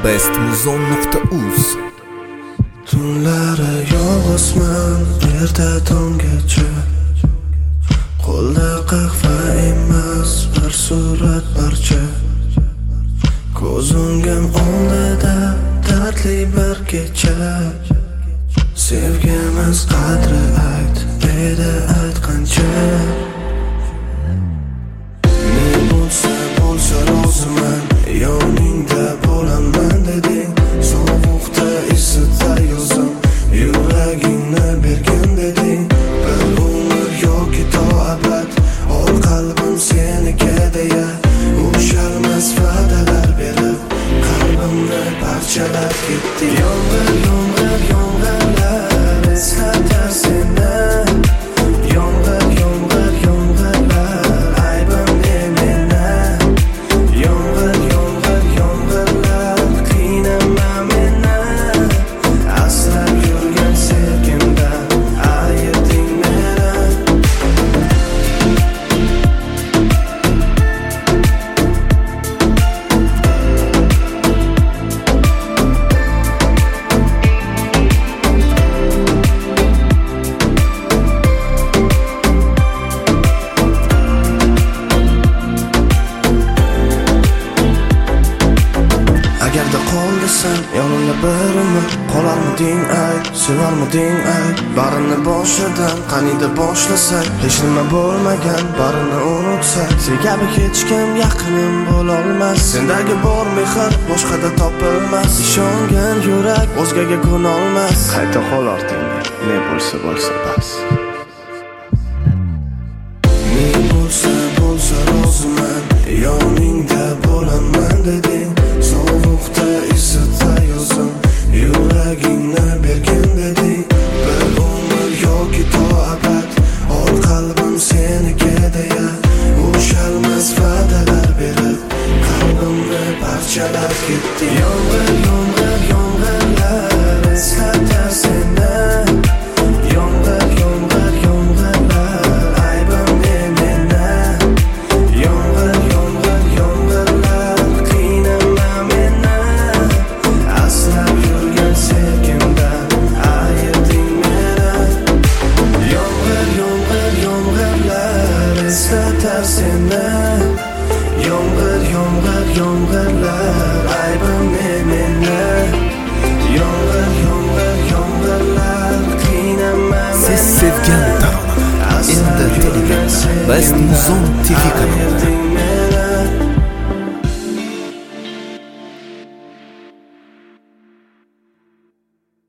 bestmuzon.uz. Tunlari yolg'izman erta tonggacha, qo'lda qahva emas bir surat parcha. Ko'z o'ngim oldida dardli bir kecha. Sevgimiz qadri ayt, edi aytqancha. Ne bo'lsa bo'lsa roziman, yoningda bo'laman deding. Sovuqda isitsa yozim, yuragingni bergin deding. Bir umr yoki to abad, ol qalbim seniki deya. Ushalmas va'dalar berib, qalbimni parchalab ketdi. Yomg'ir, yomg'ir, yomg'irlar eslatar seni. Yomg'ir, yomg'ir, yomg'irlar aybim ne meni. Yomg'ir, yomg'ir, yomg'irlar qiynama meni. Asrab yurgan sevgimdan ayırding meni. Agarda qol desam, yonimda bir umr qolarmiding ay, sevarmiding ay? Barini boshidan qaniydi boshlasak, hech nima bo'lmagan barini unutsak. Sen kabi hech kim yaqinim bo'lolmas, sendagi bor mehr boshqada topilmas. Ishongan yurak o'zgaga ko'nolmas. Qayta qol ortingda, ne bo'lsa bo'lsa bas. Ne bo'lsa bo'lsa roziman, yoningda bo'laman deding. Sovuqda isitsa yozim, yuragingni bergin deding. Bir umr yoki to abad, ol qalbim seniki deya. Ushalmas va'dalar berib, qalbimni parchalab ketdi. Yomg'ir, yomg'ir, yomg'irlar eslatar seni. Yomg'ir, yomg'ir, yomg'irlar aybim ne meni. Yomg'ir, yomg'ir, yomg'irlar qiynama meni. Asrab yurgan sevgimdan ayırding meni. Yomg'ir, yomg'ir, yomg'irlar eslatar seni. Yomg'ir, yomg'ir, yomg'irlar aybim ne meni. Yomg'ir, yomg'ir, yomg'irlar qiynama meni. Siz sevgan taronalar endi Telegramda Bestmuzon TV kanalida.